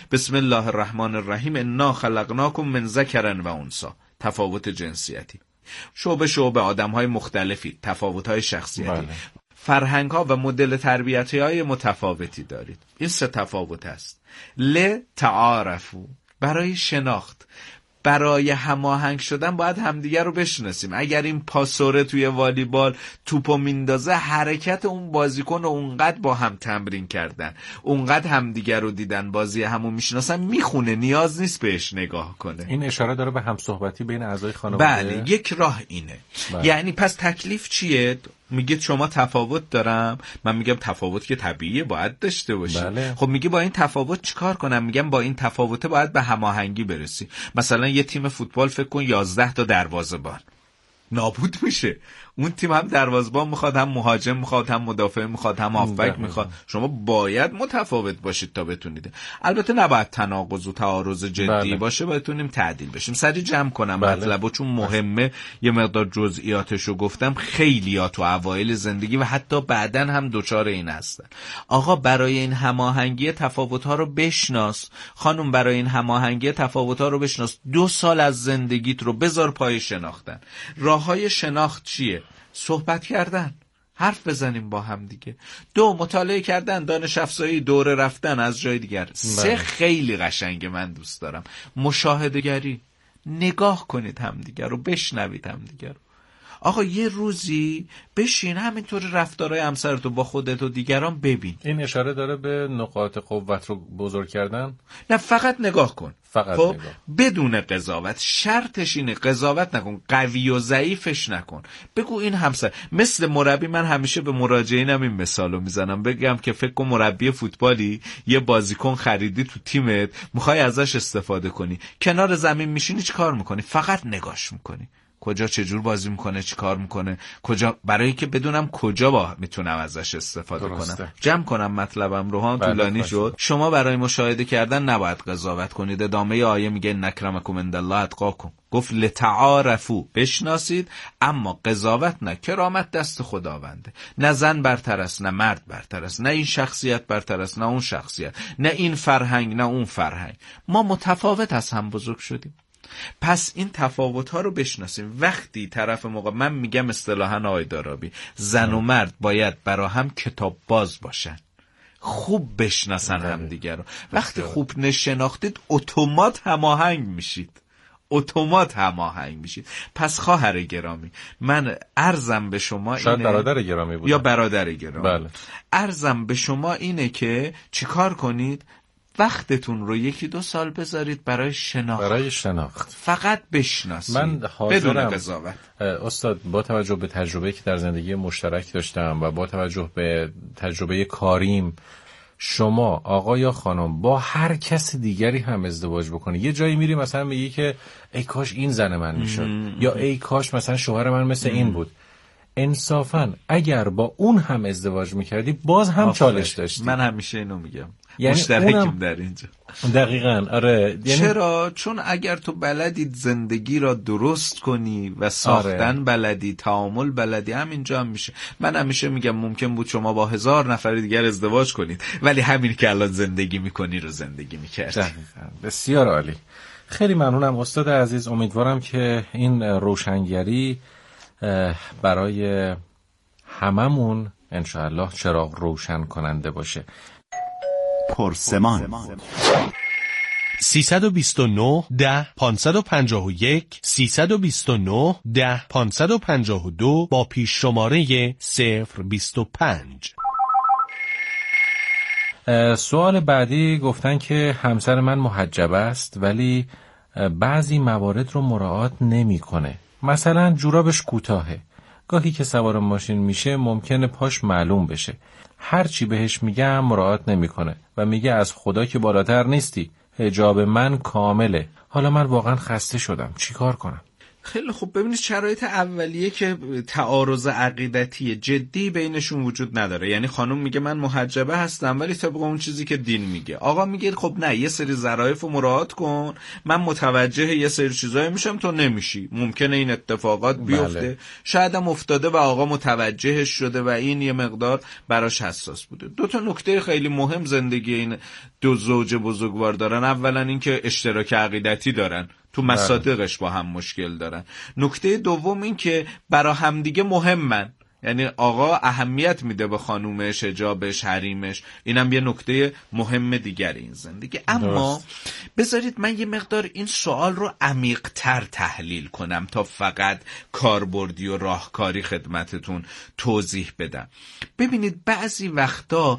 بسم الله الرحمن الرحیم انا خلقناکم من ذکر و انثی، تفاوت جنسیتی. شعبه آدم‌های مختلفی، تفاوت‌های شخصیتی. فرهنگ ها و مدل تربیتی های متفاوتی دارید. این 3 تفاوت است. لتعارفوا، برای شناخت، برای هماهنگ شدن باید همدیگر رو بشناسیم. اگر این پاسوره توی والیبال توپو میندازه، حرکت اون بازیکن رو اونقدر با هم تمرین کردن، اونقدر همدیگر رو دیدن، بازی همو میشناسن، میخونه، نیاز نیست بهش نگاه کنه. این اشاره داره به همصحبتی بین اعضای خانواده. بله، یک راه اینه. یعنی پس تکلیف چیه؟ میگید شما تفاوت دارم، من میگم تفاوت که طبیعیه، باید داشته باشی. خب میگی با این تفاوت چیکار کنم؟ میگم با این تفاوت باید به هماهنگی برسی. مثلا یه تیم فوتبال فکر کن 11 تا دروازه‌بان، نابود میشه. اون تیم هم دروازه‌بان میخواد، هم مهاجم میخواد، هم مدافع میخواد، هم هافبک میخواد. شما باید متفاوت باشید تا بتونید. البته نباید تناقض و تعارض جدی باشه، بتونیم تعدیل بشیم. سریع جمع کنم مطلبو چون مهمه. یه مقدار جزئیاتشو گفتم. خیلیات و اوایل زندگی و حتی بعدن هم دوچار این هستن. آقا برای این هماهنگی تفاوت‌ها رو بشناس. خانم برای این هماهنگی تفاوت‌ها رو بشناس. 2 سال از زندگیت رو بذار پای شناختن. راههای شناخت چیه؟ صحبت کردن، حرف بزنیم با هم دیگه. 2 مطالعه کردن، دانش افزایی، دوره رفتن از جای دیگر. 3 خیلی قشنگه، من دوست دارم، مشاهده گری. نگاه کنید هم دیگر رو، بشنوید هم دیگر رو. آقا یه روزی بشین همینطور رفتارهای همسرتو با خودت و دیگران ببین. این اشاره داره به نقاط قوت رو بزرگ کردن؟ نه، فقط نگاه کن. فقط خب نگاه. بدون قضاوت. شرطش اینه قضاوت نکن، قوی و ضعیفش نکن. بگو این همسر، مثل مربی. من همیشه به مراجعینم این مثالو میزنم، بگم که فکر کن مربی فوتبالی یه بازیکن خریدی تو تیمت، میخوای ازش استفاده کنی، کنار زمین میشینی چی کار میکنی؟ فقط نگاش میکنی. کجا چجور بازی میکنه، چی کار میکنه، کجا، برای که بدونم کجا میتونم ازش استفاده کنم. جمع کنم مطلبم رو، طولانی شد. شما برای مشاهده کردن نباید قضاوت کنید. ادامه آیه میگه نکرمکم عندالله اتقاکم. گفت لتعارفوا، بشناسید، اما قضاوت نه. کرامت دست خداونده. نه زن برتر است نه مرد برتر است، نه این شخصیت برتر است نه اون شخصیت، نه این فرهنگ نه اون فرهنگ. ما متفاوت از هم بزرگ شدیم. پس این تفاوت‌ها رو بشناسیم. وقتی طرف من میگم اصطلاحاً آقای دارابی، زن و مرد باید برا هم کتاب باز باشن، خوب بشناسن هم دیگر رو. وقتی خوب نشناختید اتومات هماهنگ میشید. پس خواهر گرامی، من عرضم به شما شاید اینه، برادر گرامی بود یا برادر گرامی، بله. عرضم به شما اینه که چیکار کنید؟ وقتتون رو 1-2 سال بذارید برای شناخت. فقط بشناسید، من بدون قضاوت. استاد، با توجه به تجربه‌ای که در زندگی مشترک داشتم و با توجه به تجربه کاریم، شما آقا یا خانم با هر کس دیگری هم ازدواج بکنی، یه جایی میری مثلا میگی که ای کاش این زن من میشد، یا ای کاش مثلا شوهر من مثل این بود. انصافاً اگر با اون هم ازدواج میکردی باز هم چالش داشتی. من همیشه اینو میگم، یعنی مشترکیم در اینجا. دقیقاً آره. چرا؟ چون اگر تو بلدید زندگی را درست کنی و ساختن بلدی، تعامل بلدی، همینجا هم میشه. من همیشه میگم ممکن بود شما با 1000 نفر دیگر ازدواج کنید، ولی همین که الان زندگی میکنی رو زندگی میکردی. بسیار عالی. خیلی ممنونم استاد عزیز. امیدوارم که این روشنگری برای هممون انشاءالله چراغ روشن کننده باشه. پرسمان 329 10 551 329 10 552 با پیش شماره 025. سوال بعدی گفتن که همسر من محجب است ولی بعضی موارد رو مراعات نمی‌کنه. مثلا جورابش کوتاهه. گاهی که سوار ماشین میشه ممکنه پاش معلوم بشه. هر چی بهش میگم مراعات نمیکنه و میگه از خدا که بالاتر نیستی. حجاب من کامله. حالا من واقعا خسته شدم. چی کار کنم؟ خیلی خوب. ببینید شرایط اولیه که تعارض عقیدتی جدی بینشون وجود نداره، یعنی خانم میگه من محجبه هستم ولی طبق اون چیزی که دین میگه، آقا میگه خب نه، یه سری ظرافت رو مراعات کن، من متوجه یه سری چیزایی میشم تو نمیشی، ممکنه این اتفاقات بیفته. بله. شاید هم افتاده و آقا متوجهش شده و این یه مقدار براش حساس بوده. دو تا نکته خیلی مهم زندگی این دو زوج بزرگوار دارن. اولا اینکه اشتراک عقیدتی دارن، تو مصادیقش با هم مشکل دارن. نکته دوم این که برا همدیگه مهمن، یعنی آقا اهمیت میده به خانومش، حجابش، حریمش. اینم یه نکته مهم دیگر این زندگی. اما بذارید من یه مقدار این سوال رو عمیق‌تر تحلیل کنم تا فقط کاربردی و راهکاری خدمتتون توضیح بدم. ببینید بعضی وقتا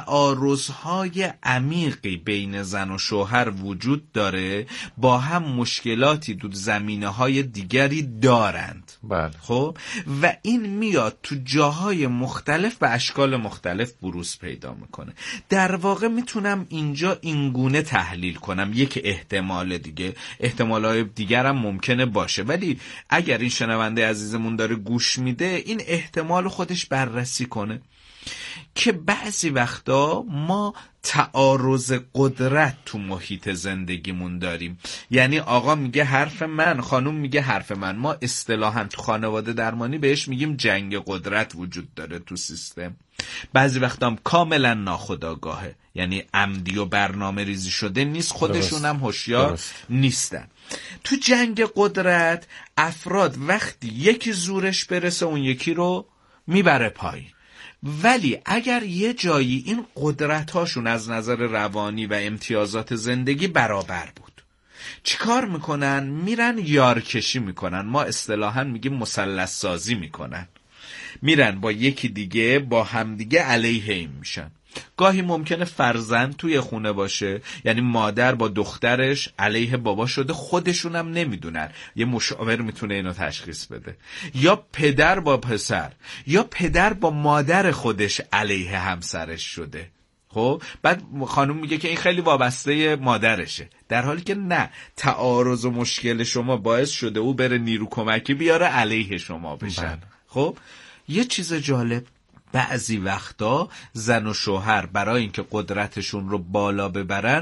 تعارض‌های عمیقی بین زن و شوهر وجود داره، با هم مشکلاتی تو زمینه‌های دیگری دارند. بله. خب و این میاد تو جاهای مختلف و اشکال مختلف بروز پیدا میکنه. در واقع میتونم اینجا اینگونه تحلیل کنم، یک احتمال دیگه، احتمالهای دیگر هم ممکنه باشه، ولی اگر این شنونده عزیزمون داره گوش میده این احتمال خودش بررسی کنه که بعضی وقتا ما تعارض قدرت تو محیط زندگیمون داریم. یعنی آقا میگه حرف من، خانم میگه حرف من. ما اصطلاحاً تو خانواده درمانی بهش میگیم جنگ قدرت وجود داره تو سیستم. بعضی وقتا هم کاملا ناخودآگاهه، یعنی عمدی و برنامه ریزی شده نیست، خودشون هم هوشیار نیستن. تو جنگ قدرت افراد وقتی یکی زورش برسه اون یکی رو میبره پایین، ولی اگر یه جایی این قدرتاشون از نظر روانی و امتیازات زندگی برابر بود، چیکار میکنن؟ میرن یارکشی میکنن. ما اصطلاحاً میگیم مثلث سازی میکنن. میرن با یکی دیگه، با همدیگه علیه این میشن. گاهی ممکنه فرزند توی خونه باشه، یعنی مادر با دخترش علیه بابا شده، خودشون هم نمیدونن، یه مشاور میتونه اینو تشخیص بده. یا پدر با پسر، یا پدر با مادر خودش علیه همسرش شده. خب بعد خانم میگه که این خیلی وابسته مادرشه، در حالی که نه، تعارض و مشکل شما باعث شده او بره نیرو کمکی بیاره علیه شما بشن. خب یه چیز جالب، بعضی وقتا زن و شوهر برای اینکه قدرتشون رو بالا ببرن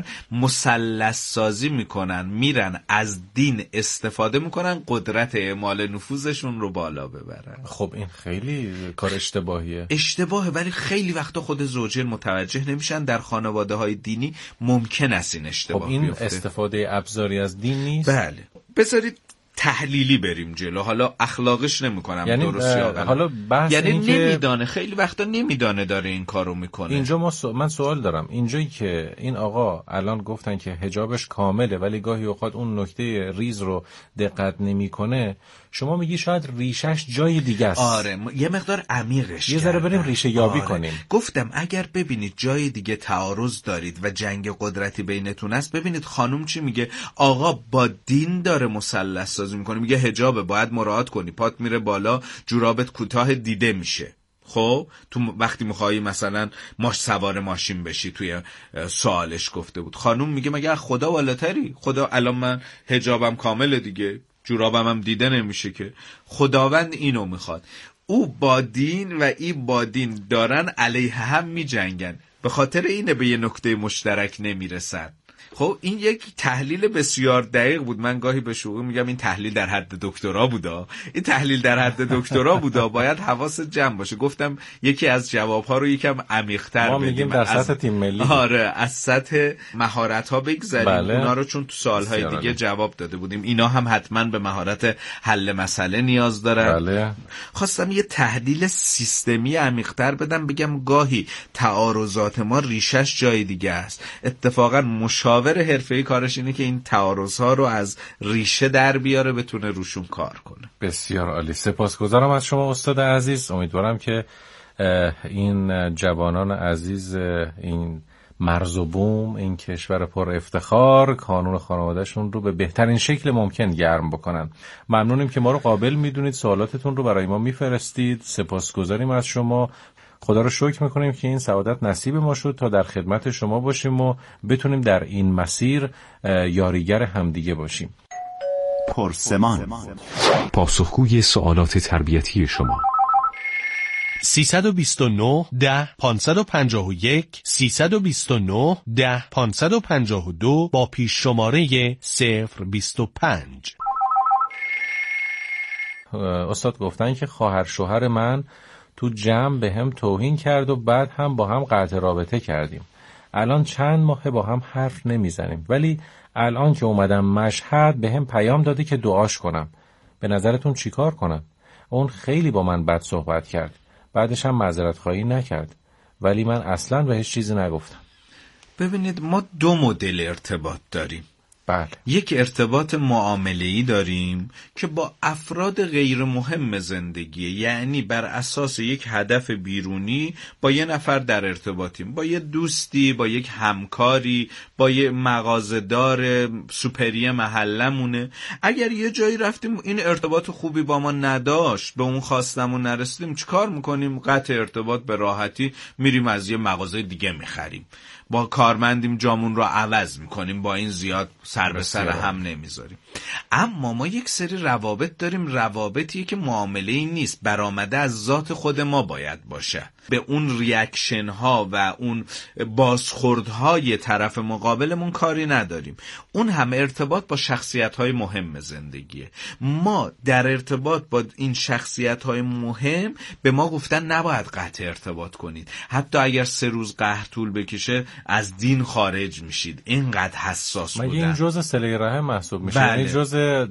مثلث سازی میکنن، میرن از دین استفاده میکنن قدرت اعمال نفوذشون رو بالا ببرن. خب این خیلی کار اشتباهیه. اشتباهه، ولی خیلی وقتا خود زوجین متوجه نمیشن. در خانواده های دینی ممکن است این اشتباه بیفته. خب این استفاده ابزاری از دین نیست؟ بله. بذارید تحلیلی بریم جلو. حالا اخلاقش نمی‌کنم، یعنی درست یا غلط. حالا بحث یعنی این نمیدانه، خیلی وقتا نمیدانه داره این کارو میکنه. اینجا من سوال دارم. اینجایی که این آقا الان گفتن که حجابش کامله ولی گاهی اوقات اون نکته ریز رو دقت نمیکنه، شما میگی شاید ریشش جای دیگه است. آره یه مقدار عمیقش یه ذره بریم ریشه یابی کنیم. گفتم اگر ببینید جای دیگه تعارض دارید و جنگ قدرتی بینتون است، ببینید خانم چی میگه. آقا با دین داره مثلث سازی میکنه، میگه حجابه باید مراعات کنی، پات میره بالا، جورابت کوتاه دیده میشه. خب تو وقتی میخوایی مثلا سوار ماشین بشی، توی سوالش گفته بود. خانم میگه مگه خدا بالاتری؟ خدا الان من حجابم کامله دیگه، جورابم هم دیده نمیشه که. خداوند اینو میخواد. او با دین و این با دین دارن علیه هم میجنگن، به خاطر اینه به یه نکته مشترک نمیرسن. خب این یک تحلیل بسیار دقیق بود. من گاهی به شوخی میگم این تحلیل در حد دکترا بودا. این تحلیل در حد دکترا بودا، باید حواست جمع باشه. گفتم یکی از جوابها رو یکم عمیق‌تر بدیم. ما میگیم در سطح تیم ملی. آره از سطح مهارت‌ها بگذریم. بله. اونا رو چون تو سال‌های دیگه جواب داده بودیم. اینا هم حتما به مهارت حل مسئله نیاز دارن. بله. خواستم یه تحلیل سیستمی عمیق‌تر بدم، بگم گاهی تعارضات ما ریشش جای دیگه است. اتفاقا مشاور حرفه‌ای کارش اینه که این تعارض‌ها رو از ریشه در بیاره، بتونه روشون کار کنه. بسیار عالی. سپاسگزارم از شما استاد عزیز. امیدوارم که این جوانان عزیز، این مرز و بوم، این کشور پر افتخار، کانون خانوادهشون رو به بهترین شکل ممکن گرم بکنن. ممنونیم که ما رو قابل میدونید، سوالاتتون رو برای ما میفرستید. سپاسگزاریم از شما. خدا رو شکر میکنیم که این سعادت نصیب ما شد تا در خدمت شما باشیم و بتونیم در این مسیر یاریگر همدیگه باشیم. پرسمان. پاسخگوی سوالات تربیتی شما. 329 10 551 329 10 552 با پیش شماره 025. استاد گفتن که خواهر شوهر من تو جمع به هم توهین کرد و بعد هم با هم قطع رابطه کردیم. الان چند ماه با هم حرف نمیزنیم، ولی الان که اومدم مشهد به هم پیام داده که دعاش کنم. به نظرتون چیکار کنم؟ اون خیلی با من بد صحبت کرد، بعدش هم معذرت خواهی نکرد، ولی من اصلا بهش چیزی نگفتم. ببینید ما دو مدل ارتباط داریم. بله. یک ارتباط معامله‌ای داریم که با افراد غیر مهم زندگی، یعنی بر اساس یک هدف بیرونی با یه نفر در ارتباطیم، با یه دوستی، با یک همکاری، با یه مغازه‌دار سوپری محلمونه. اگر یه جایی رفتیم این ارتباط خوبی با ما نداشت، به اون خواستمون نرسیدیم، چیکار میکنیم؟ قطع ارتباط به راحتی میریم از یه مغازه دیگه میخریم. با کارمندیم جامون رو عوض میکنیم، با این زیاد سر به سر هم نمیذاریم. اما ما یک سری روابط داریم، روابطی که معامله‌ای نیست، برآمده از ذات خود ما باید باشه. به اون ریاکشن ها و اون بازخوردهای طرف مقابلمون کاری نداریم. اون هم ارتباط با شخصیت های مهم زندگیه. ما در ارتباط با این شخصیت های مهم به ما گفتن نباید قطع ارتباط کنید، حتی اگر 3 روز قحط طول بکشه از دین خارج میشید، اینقدر حساس بودن. مگه این جزء صله رحم محسوب میشه؟ بله. این جزء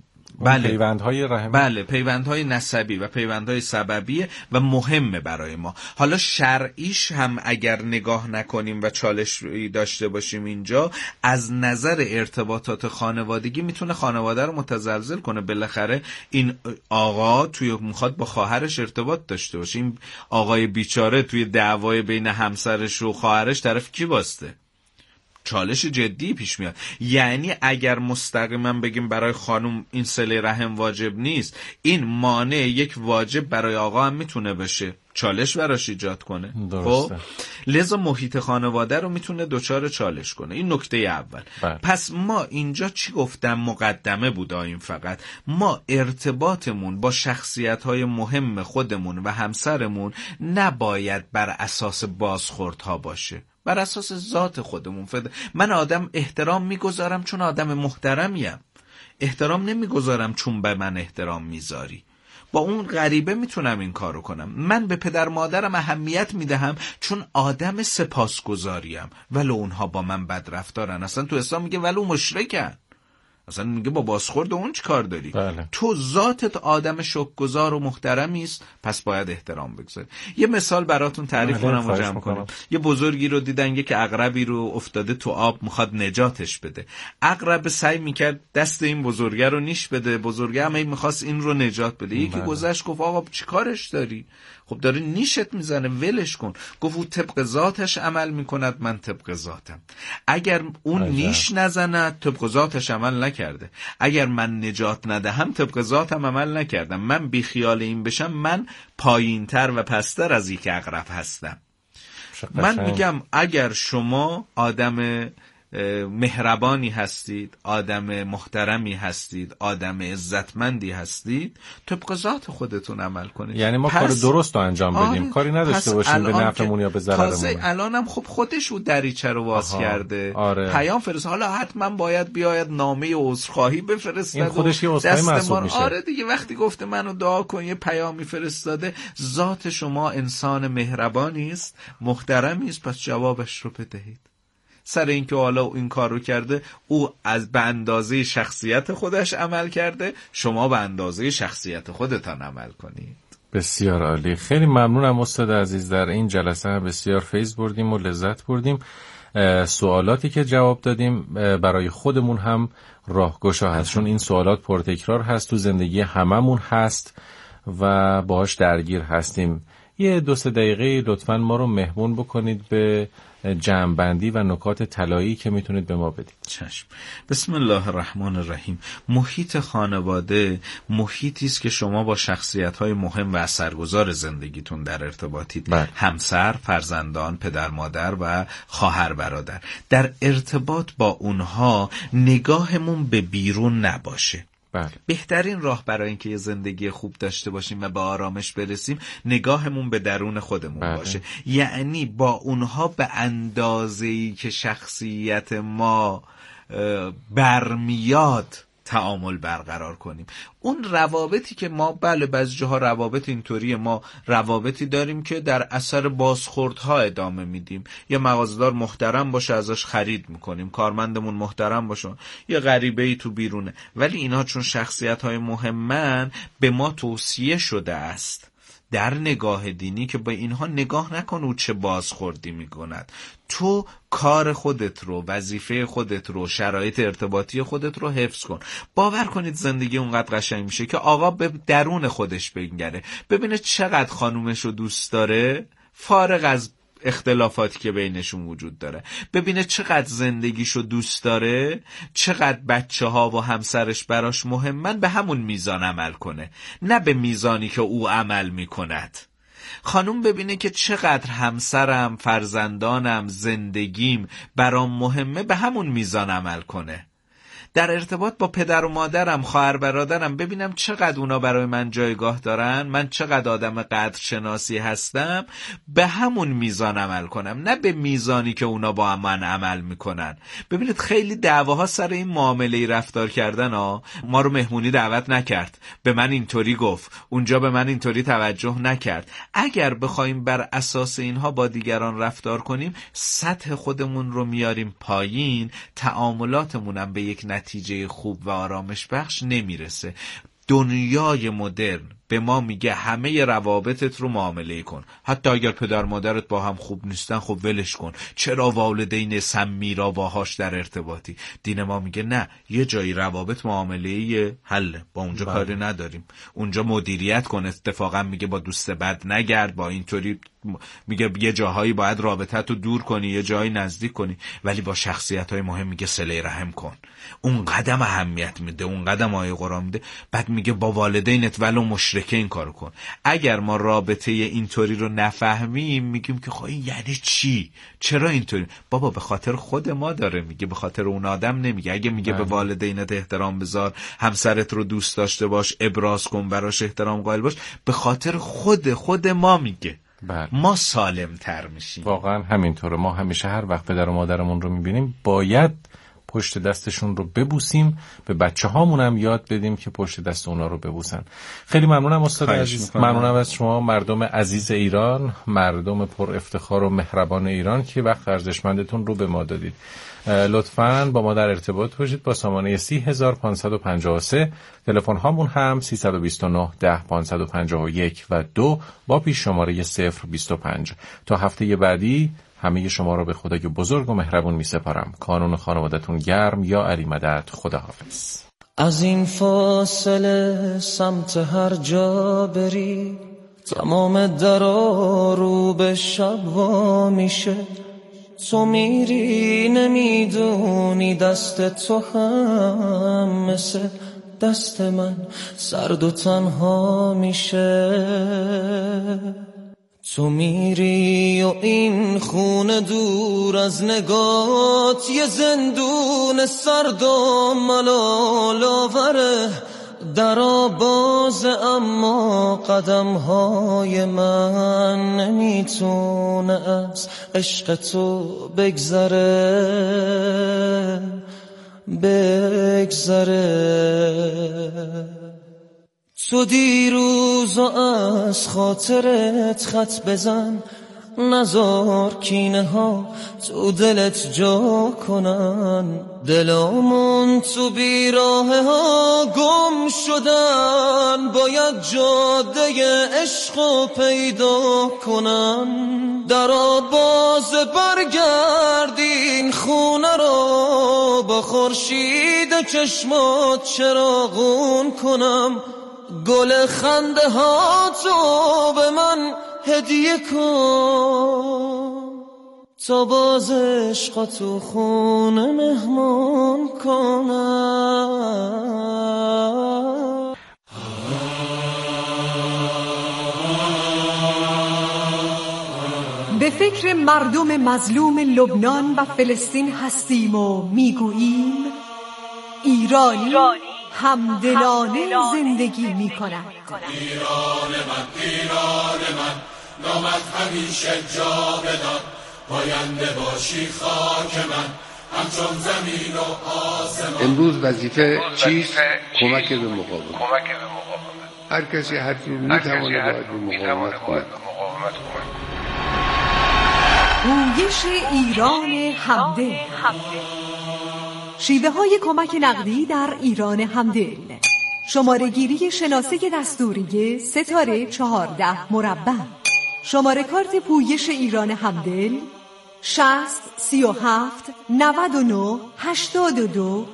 پیوندهای رحم. بله، پیوندهای نسبی و پیوندهای سببیه و مهمه برای ما. حالا شرعیش هم اگر نگاه نکنیم و چالش داشته باشیم اینجا، از نظر ارتباطات خانوادگی میتونه خانواده رو متزلزل کنه. بالاخره این آقا میخواد با خواهرش ارتباط داشته باشه، این آقای بیچاره توی دعوای بین همسرش و خواهرش طرف کی باسته؟ چالش جدی پیش میاد. یعنی اگر مستقیما بگیم برای خانم این صله رحم واجب نیست، این مانع یک واجب برای آقا هم میتونه بشه، چالش براش ایجاد کنه. خب لذا محیط خانواده رو میتونه دچار چالش کنه. این نکته اول. پس ما اینجا چی گفتم؟ مقدمه بود این. فقط ما ارتباطمون با شخصیت‌های مهم خودمون و همسرمون نباید بر اساس بازخوردها باشه، بر اساس ذات خودمون. من آدم احترام میگذارم چون آدم محترمیم، احترام نمیگذارم چون به من احترام میذاری. با اون غریبه میتونم این کارو کنم. من به پدر مادرم اهمیت میدهم چون آدم سپاسگزاریم، ولو اونها با من بد رفتارن. اصلا تو اسلام میگه ولو مشرکن، اصلا میگه با بازخورد اون چی کار داری؟ بله. تو ذاتت آدم شکرگزار و محترمی است، پس باید احترام بگذاری. یه مثال براتون تعریف کنم و جمع کنم. یه بزرگی رو دیدن یک عقربی رو افتاده تو آب، میخواد نجاتش بده. عقرب سعی میکرد دست این بزرگه رو نیش بده، بزرگه هم میخواست این رو نجات بده. یکی گذشت گفت آقا چی کارش داری؟ خب داره نیشت میزنه، ولش کن. گفت او طبق ذاتش عمل میکند، من طبق ذاتم. اگر اون نیش نزند طبق ذاتش عمل نکرده، اگر من نجات ندهم طبق ذاتم عمل نکردم. من بی خیال این بشم من پایینتر و پستر از یک عقرب هستم. من میگم اگر شما آدم مهربانی هستید، آدم محترمی هستید، آدم عزتمندی هستید، طبق ذات خودتون عمل کنید. یعنی ما کار درست رو انجام بدیم، کاری نداشته باشیم به نفعمون یا به ضررمون. تازه الانم خب خودش رو دریچه رو باز کرده. پیام فرست، حالا حتما باید بیاید نامه عذرخواهی بفرستد. این خودش یه عذرخواهی محسوب میشه. آره دیگه، وقتی گفته منو دعا کن یه پیامی فرستاده، ذات شما انسان مهربانی است، محترمی است، پس جوابش رو بدهید. سر اینکه حالا این کار رو کرده، او از به اندازه شخصیت خودش عمل کرده، شما به اندازه شخصیت خودتان عمل کنید. بسیار عالی. خیلی ممنونم استاد عزیز. در این جلسه بسیار فیض بردیم و لذت بردیم. سوالاتی که جواب دادیم برای خودمون هم راهگشا هست، چون این سوالات پرتکرار هست، تو زندگی هممون هست و باهاش درگیر هستیم. یه 2-3 دقیقه لطفاً ما رو مهمون بکنید به جمع‌بندی و نکات طلایی که میتونید به ما بدید. چشم. بسم الله الرحمن الرحیم. محیط خانواده محیطی است که شما با شخصیت‌های مهم و اثرگذار زندگیتون در ارتباطید. همسر، فرزندان، پدر مادر و خواهر برادر. در ارتباط با اونها نگاهمون به بیرون نباشه. بله. بهترین راه برای اینکه یه زندگی خوب داشته باشیم و به آرامش برسیم نگاهمون به درون خودمون باشه. یعنی با اونها به اندازه‌ای که شخصیت ما برمیاد تعامل برقرار کنیم. اون روابطی که ما بعضی جاها روابط اینطوریه، ما روابطی داریم که در اثر بازخوردها ادامه میدیم. یه مغازه‌دار محترم باشه ازش خرید میکنیم، کارمندمون محترم باشه، یه غریبه‌ای تو بیرونه، ولی اینا چون شخصیت‌های مهمن به ما توصیه شده است در نگاه دینی که با اینها نگاه نکن او چه بازخوردی میکند. تو کار خودت رو، وظیفه خودت رو، شرایط ارتباطی خودت رو حفظ کن. باور کنید زندگی اونقدر قشنگ میشه که آقا به درون خودش بنگره، ببینه چقدر خانومش رو دوست داره فارغ از اختلافاتی که بینشون وجود داره، ببینه چقدر زندگیشو دوست داره، چقدر بچه‌ها و همسرش براش مهمن، به همون میزان عمل کنه، نه به میزانی که او عمل میکند. خانوم ببینه که چقدر همسرم، فرزندانم، زندگیم برام مهمه، به همون میزان عمل کنه. در ارتباط با پدر و مادرم، خواهر برادرم، ببینم چقدر اونا برای من جایگاه دارن، من چقدر آدم قدرشناسی هستم، به همون میزان عمل کنم، نه به میزانی که اونا با من عمل میکنن. ببینید خیلی دعواها سر این معامله رفتار کردن ما رو مهمونی دعوت نکرد، به من اینطوری گفت، اونجا به من اینطوری توجه نکرد. اگر بخوایم بر اساس اینها با دیگران رفتار کنیم، سطح خودمون رو میاریم پایین، تعاملاتمون هم به یک نتیجه خوب و آرامش بخش نمیرسه. دنیای مدرن به ما میگه همه روابطت رو معامله کن، حتی اگر پدر مادرت با هم خوب نیستن خب ولش کن، چرا والدین سمی را باهاش در ارتباطی. دین ما میگه نه، یه جایی روابط معامله حل، با اونجا کاری نداریم، اونجا مدیریت کن. اتفاقا میگه با دوست بد نگرد، با اینطوری میگه یه جاهایی باید رابطت رو دور کنی، یه جایی نزدیک کنی، ولی با شخصیت‌های مهم میگه صله رحم کن. اون قدم اهمیت میده، اون قدم آیه قرآن میده. بعد میگه با والدینت ولو مشرکین کار کن. اگر ما رابطه اینطوری رو نفهمیم میگیم که خب این یعنی چی؟ چرا اینطوری؟ بابا به خاطر خود ما داره میگه، به خاطر اون آدم نمیگه. اگه میگه به والدینت احترام بذار، همسرت رو دوست داشته باش، ابراز کن، براش احترام قائل باش، به خاطر خود ما میگه. ما سالم تر میشیم. واقعا همینطوره. ما همیشه هر وقت پدر و مادرمون رو میبینیم باید پشت دستشون رو ببوسیم، به بچه هامون هم یاد بدیم که پشت دست اونا رو ببوسن. خیلی ممنونم استاد عزیز، ممنونم از شما مردم عزیز ایران، مردم پر افتخار و مهربان ایران که وقت ارزشمندتون رو به ما دادید. لطفاً با ما در ارتباط باشید با سامانه 30553. تلفن هامون هم 329 10 551 و 2 با پیش شماره 025. تا هفته بعدی همه شما رو به خدای بزرگ و مهربون می سپارم. کانون خانوادتون گرم. یا علی مدد. خداحافظ. از این فاصله سمت هر جا بری، تمام درا رو به شب وا میشه. تو میری نمیدونی دست تو هم مثل دست من سرد و تنها میشه. تو میری و این خونه دور از نگات یه زندون سرد و ملال آوره. درا باز اما قدمهای من نمیتونه از عشق تو بگذره. تو دیروز از خاطرت خط بزن، نزار کینه ها تو دلت جا کنن. دلامون تو بیراه ها گم شدن، باید جاده عشقو پیدا کنن. درا باز برگردین خونه رو، با خورشید چشمات چراغون کنم. گل خنده ها تو به من هدیه کن، تا باز عشق تو خونه مهمان کنم. به فکر مردم مظلوم لبنان و فلسطین هستیم و میگوییم ایرانی همدلانه زندگی می کند. ایران من نامت همیشه جا بدان، پاینده باشی خاک من همچون زمین و آسمان. امروز وظیفه چیست؟ کمک به مقاومت. هر کسی هر جور میتواند باید به مقاومت کند. پویش ایران همدل، شیوه های کمک نقدی در ایران همدل. شماره گیری شناسه دستوری ستاره 14 مربع. شماره کارت پویش ایران همدل 60 37 99 82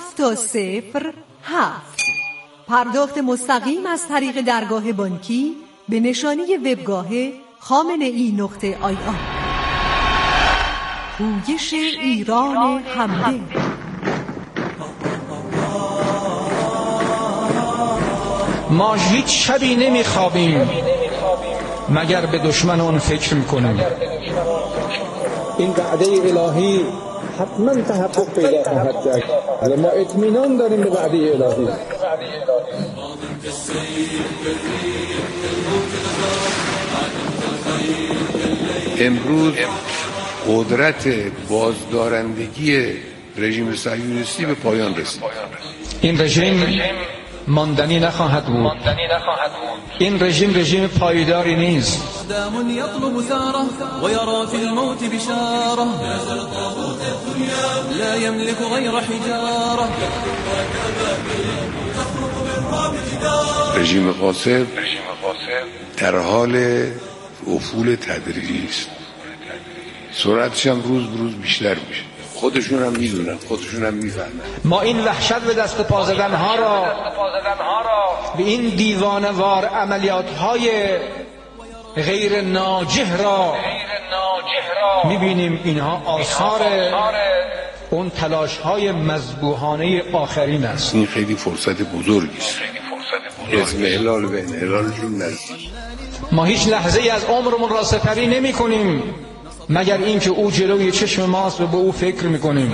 707. پرداخت مستقیم از طریق درگاه بانکی به نشانی وبگاه خامنه‌ای.ir. پویش ایران همدل. ما هیچ شبی نمیخوابیم مگر به دشمنان فکر میکنیم. این وعده الهی حتما تحقق پیدا خواهد کرد. ما اطمینان داریم به وعده الهی. امروز قدرت بازدارندگی رژیم صهیونیستی به پایان رسید. این رژیم ماندنی نخواهد بود. این رژیم پایداری نیست. دام يطلب ثاره ويرى في الموت بشاره، لا يملك غير حجاره. رژیم غاصب در حال افول تدریجی است. سرعتش هم روز به روز بیشتر میشه. خودشون هم میدونن، خودشون هم میفهمن. ما این وحشت به دست پا زدنها را به این دیوانه‌وار عملیات‌های غیر ناجح را می‌بینیم اینها آثار اون تلاش‌های مذبوحانه آخرین است. این خیلی فرصت بزرگی است. اسم هلال به هلالشون نزدیک. ما هیچ لحظه‌ای از عمرمون را سپری نمی‌کنیم مگر اینکه او جلوی چشم ماست و به او فکر می‌کنیم.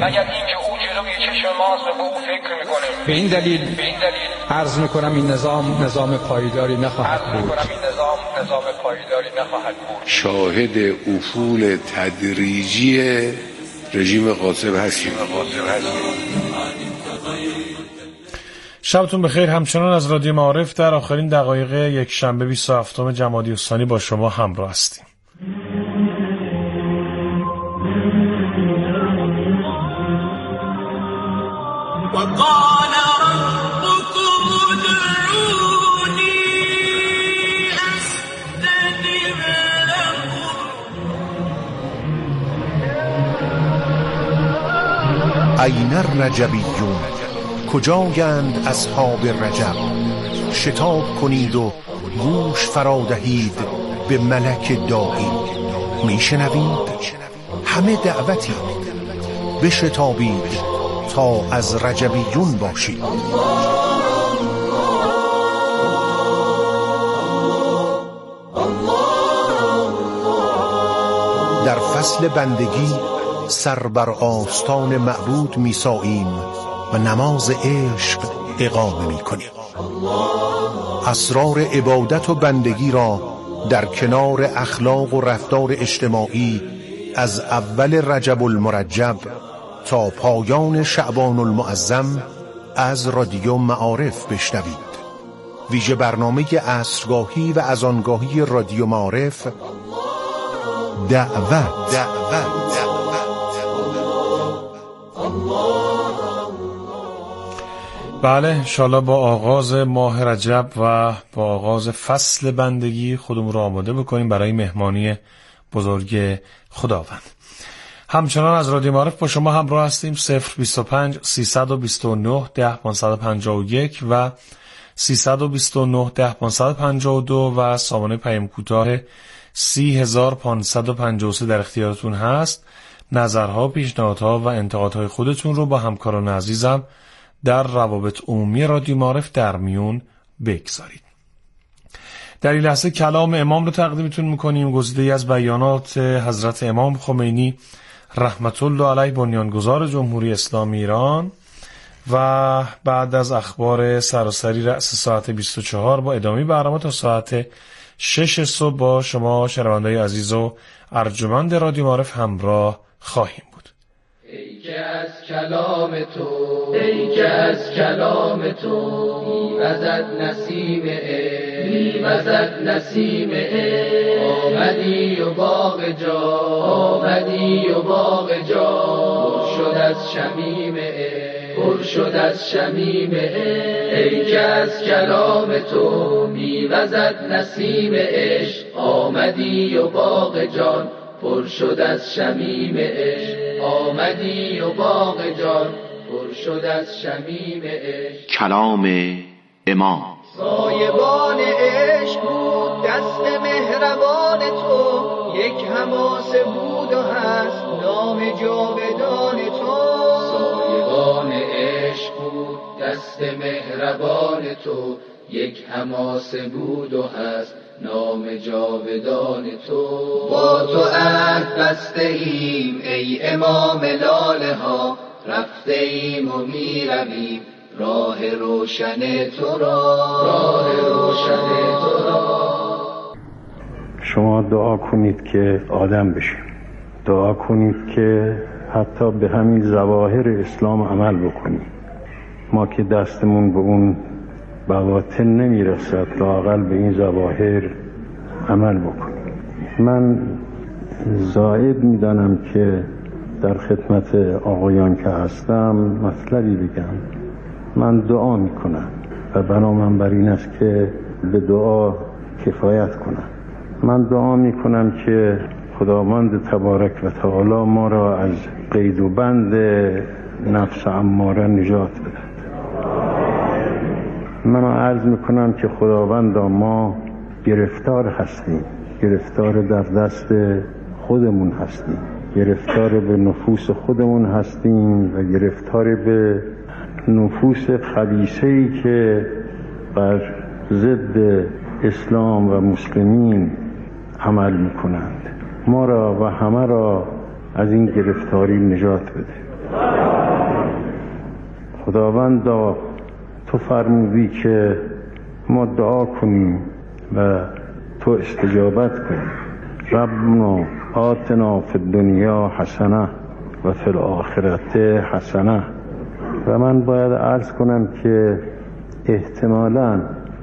به این دلیل عرض می‌کنم این نظام پایداری نخواهد بود. شاهد افول تدریجی رژیم غاصب هستیم. شبتون بخیر. همچنان از رادیو معارف در آخرین دقایق یک شنبه 27 جمادی الثانی با شما همراه هستیم. وقال ربكم ادعوني استجب لكم. این الرجبیون، کجایند اصحاب رجب؟ شتاب کنید و گوش فرادهید به ملک داعی. میشنوید؟ همه دعوتی بشتابید تا از رجبیون باشید. در فصل بندگی سر بر آستان معبود میساییم و نماز عشق اقامه میکنیم. اسرار عبادت و بندگی را در کنار اخلاق و رفتار اجتماعی از اول رجب المرجب تا پایان شعبان المعظم از رادیو معارف بشنوید. ویژه برنامه عصرگاهی و اذانگاهی رادیو معارف دعوت. بله، انشاءالله با آغاز ماه رجب و با آغاز فصل بندگی خودمون رو آماده بکنیم برای مهمانی بزرگ خداوند. همچنان از رادیو معارف با شما همراه هستیم. 025 329 10 551 و 329 10 552 و سامانه پیام کوتاه 30553 در اختیارتون هست. نظرها، پیشنهادها و انتقادهای خودتون رو با همکاران عزیزم در روابط عمومی رادیو معارف در میون بگذارید. در این لحظه کلام امام رو تقدیمتون میکنیم. گزیده‌ای از بیانات حضرت امام خمینی رحمت الله علیه بنیانگذار جمهوری اسلامی ایران و بعد از اخبار سراسری رأس ساعت 24 با ادامه برنامه تا ساعت 6 صبح با شما شنوندگان عزیز و ارجمند رادیو معارف همراه خواهیم بود. ای که از کلام تو، ای که از کلام تو میوزد نسیم عشق، میوزد نسیم عشق. آمدی و باغ جا، آمدی و باغ جا پر شد از شمیم عشق، پر شد از شمیم عشق. ای که از کلام تو میوزد نسیم عشق، آمدی و باغ جان پر شد از شمیم عشق. آمدی و باغ جان پر شد از شمیم عشق. کلام امام سایبان عشق بود دست مهربان تو، یک حماسه بود و هست نام جاودان تو. سایبان عشق بود دست مهربان تو، یک حماسه بود و هست نام جاودان تو. با تو عهد بسته ایم ای امام لاله ها، رفته ایم و می رویم راه روشن تو را، راه روشن تو را. شما دعا کنید که آدم بشیم، دعا کنید که حتی به همین ظواهر اسلام عمل بکنیم. ما که دستمون به اون بواطن نمیرسد، لااقل به این ظواهر عمل بکنیم. من زائد میدانم که در خدمت آقایان که هستم مطلبی بگم. من دعا میکنم و بنامم بر این است که به دعا کفایت کنم. من دعا میکنم که خداوند تبارک و تعالی ما را از قید و بند نفس اماره نجات بده. من عرض میکنم که خداوند ما گرفتار هستیم، گرفتار در دست خودمون هستیم، گرفتار به نفوس خودمون هستیم و گرفتار به نفوس خبیثه‌ای که بر ضد اسلام و مسلمین عمل میکنند. ما را و همه را از این گرفتاری نجات بده. خداوند تو فرمودی که ما دعا کنیم و تو استجابت کنی. ربنا آتنا فی الدنیا حسنه و فی الاخرت حسنه. و من باید عرض کنم که احتمالاً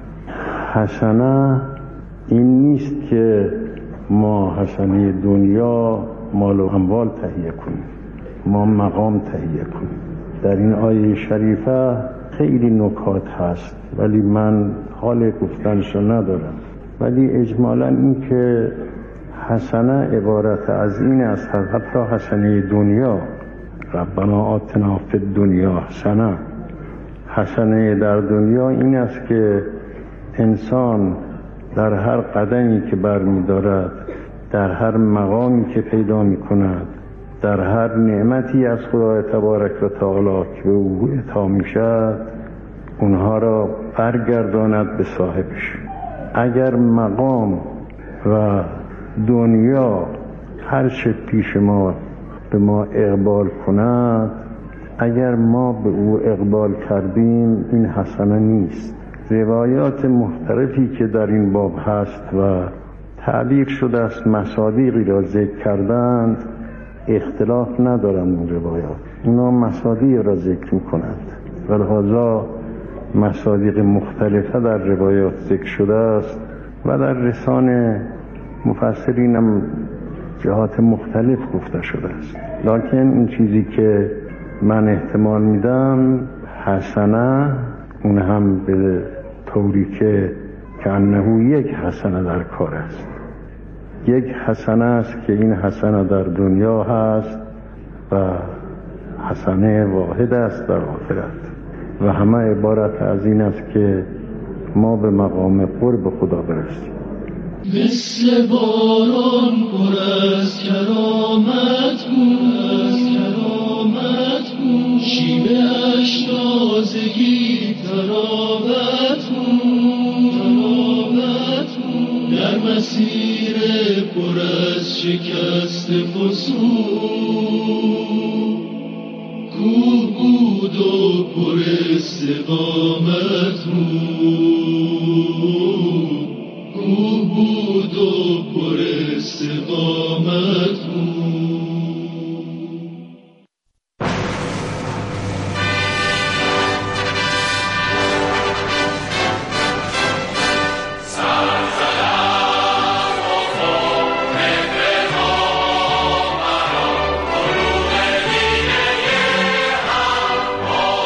حسنه این نیست که ما حسنه دنیا مال و اموال تهیه کنیم، ما مقام تهیه کنیم. در این آیه شریفه خیلی نکات هست ولی من حال گفتنشو ندارم، ولی اجمالاً این که حسنه عبارت از این است، حتی حسنه دنیا، ربنا آتنا فی الدنیا حسنه. حسنه در دنیا این است که انسان در هر قدمی که برمی‌دارد، در هر مقامی که پیدا می‌کند، در هر نعمتی از خدای تبارک و تعالی که به او عطا می‌شود، اونها را برگرداند به صاحبش. اگر مقام و دنیا هر چه پیش ما به ما اقبال کند، اگر ما به او اقبال کردیم این حسنه نیست. روایات مختلفی که در این باب هست و تعبیر شده است مصادیقی را ذکر کردند، اختلاف ندارند اون روایات. اینا مصادیق را ذکر می‌کنند و لذا مصادیق مختلفه در روایات ذکر شده است و در رسانه مفسرین هم جهات مختلف گفته شده است. لکن این چیزی که من احتمال میدم حسنه، اون هم به طوری که انه یک حسنه در کار است. یک حسنه است که این حسنه در دنیا هست و حسنه واحد است در آخرت و همه عبارت از این است که ما به مقام قرب خدا برسیم. مثل باران پر از کرامت بود، شیوه اش تازگی تراوت بود، در مسیر پر از شکست فسون کوه بود بود و پر استقامت بود.